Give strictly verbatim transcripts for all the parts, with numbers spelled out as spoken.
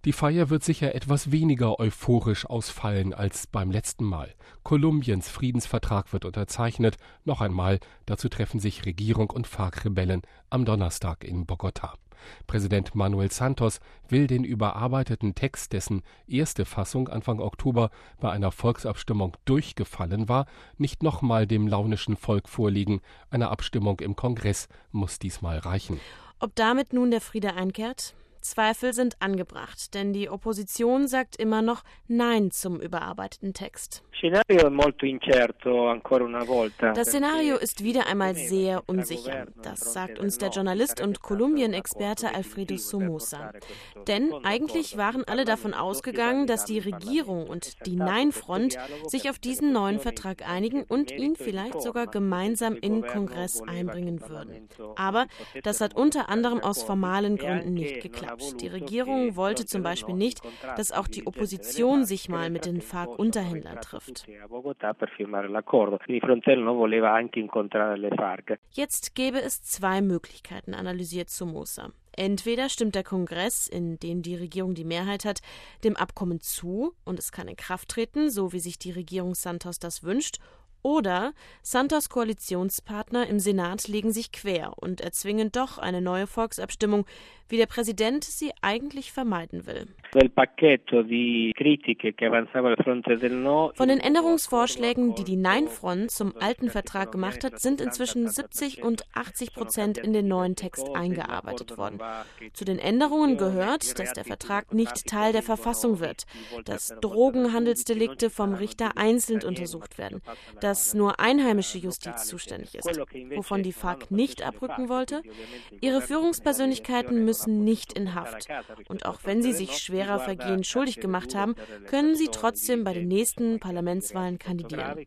Die Feier wird sicher etwas weniger euphorisch ausfallen als beim letzten Mal. Kolumbiens Friedensvertrag wird unterzeichnet. Noch einmal, dazu treffen sich Regierung und FARC-Rebellen am Donnerstag in Bogotá. Präsident Manuel Santos will den überarbeiteten Text, dessen erste Fassung Anfang Oktober bei einer Volksabstimmung durchgefallen war, nicht nochmal dem launischen Volk vorlegen. Eine Abstimmung im Kongress muss diesmal reichen. Ob damit nun der Friede einkehrt? Zweifel sind angebracht, denn die Opposition sagt immer noch Nein zum überarbeiteten Text. Das Szenario ist wieder einmal sehr unsicher. Das sagt uns der Journalist und Kolumbien-Experte Alfredo Somoza. Denn eigentlich waren alle davon ausgegangen, dass die Regierung und die Nein-Front sich auf diesen neuen Vertrag einigen und ihn vielleicht sogar gemeinsam in den Kongress einbringen würden. Aber das hat unter anderem aus formalen Gründen nicht geklappt. Die Regierung wollte zum Beispiel nicht, dass auch die Opposition sich mal mit den FARC-Unterhändlern trifft. Jetzt gäbe es zwei Möglichkeiten, analysiert Somoza. Entweder stimmt der Kongress, in dem die Regierung die Mehrheit hat, dem Abkommen zu und es kann in Kraft treten, so wie sich die Regierung Santos das wünscht. Oder Santos' Koalitionspartner im Senat legen sich quer und erzwingen doch eine neue Volksabstimmung, wie der Präsident sie eigentlich vermeiden will. Von den Änderungsvorschlägen, die die Nein-Front zum alten Vertrag gemacht hat, sind inzwischen siebzig und achtzig Prozent in den neuen Text eingearbeitet worden. Zu den Änderungen gehört, dass der Vertrag nicht Teil der Verfassung wird, dass Drogenhandelsdelikte vom Richter einzeln untersucht werden, dass nur einheimische Justiz zuständig ist. Wovon die FARC nicht abrücken wollte? Ihre Führungspersönlichkeiten müssen nicht in Haft. Und auch wenn sie sich schwerer Vergehen schuldig gemacht haben, können sie trotzdem bei den nächsten Parlamentswahlen kandidieren.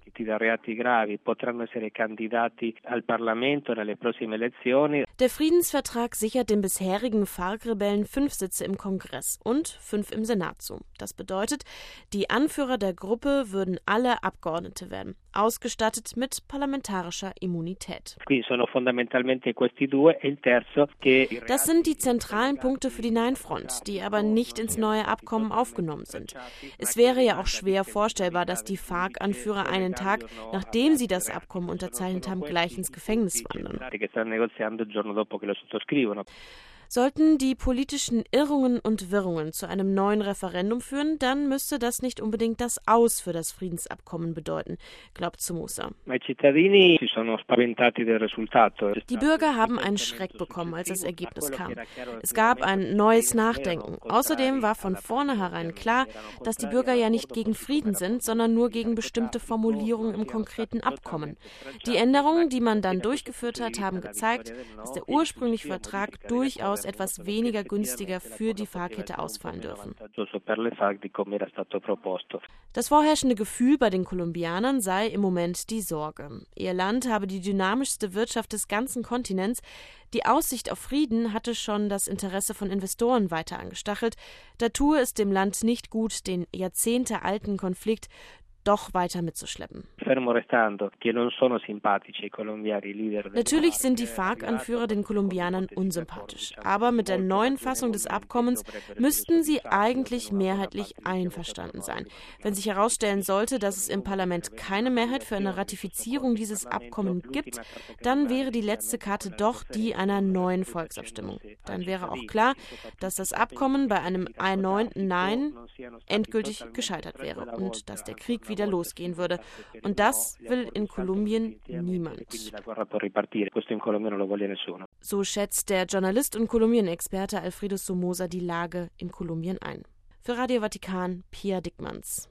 Der Friedensvertrag sichert den bisherigen FARC-Rebellen fünf Sitze im Kongress und fünf im Senat zu. Das bedeutet, die Anführer der Gruppe würden alle Abgeordnete werden, ausgestattet mit parlamentarischer Immunität. Das sind die zentralen Punkte für die Nein-Front, die aber nicht ins neue Abkommen aufgenommen sind. Es wäre ja auch schwer vorstellbar, dass die FARC-Anführer einen Tag, nachdem sie das Abkommen unterzeichnet haben, gleich ins Gefängnis wandern. Sollten die politischen Irrungen und Wirrungen zu einem neuen Referendum führen, dann müsste das nicht unbedingt das Aus für das Friedensabkommen bedeuten, glaubt Somoza. Die Bürger haben einen Schreck bekommen, als das Ergebnis kam. Es gab ein neues Nachdenken. Außerdem war von vornherein klar, dass die Bürger ja nicht gegen Frieden sind, sondern nur gegen bestimmte Formulierungen im konkreten Abkommen. Die Änderungen, die man dann durchgeführt hat, haben gezeigt, dass der ursprüngliche Vertrag durchaus etwas weniger günstiger für die FARC hätte ausfallen dürfen. Das vorherrschende Gefühl bei den Kolumbianern sei im Moment die Sorge. Ihr Land habe die dynamischste Wirtschaft des ganzen Kontinents. Die Aussicht auf Frieden hatte schon das Interesse von Investoren weiter angestachelt. Da tue es dem Land nicht gut, den jahrzehntealten Konflikt doch weiter mitzuschleppen. Natürlich sind die FARC-Anführer den Kolumbianern unsympathisch, aber mit der neuen Fassung des Abkommens müssten sie eigentlich mehrheitlich einverstanden sein. Wenn sich herausstellen sollte, dass es im Parlament keine Mehrheit für eine Ratifizierung dieses Abkommens gibt, dann wäre die letzte Karte doch die einer neuen Volksabstimmung. Dann wäre auch klar, dass das Abkommen bei einem erneuten Nein endgültig gescheitert wäre und dass der Krieg wieder losgehen würde. Und das will in Kolumbien niemand. So schätzt der Journalist und Kolumbien-Experte Alfredo Somoza die Lage in Kolumbien ein. Für Radio Vatikan, Pia Dickmanns.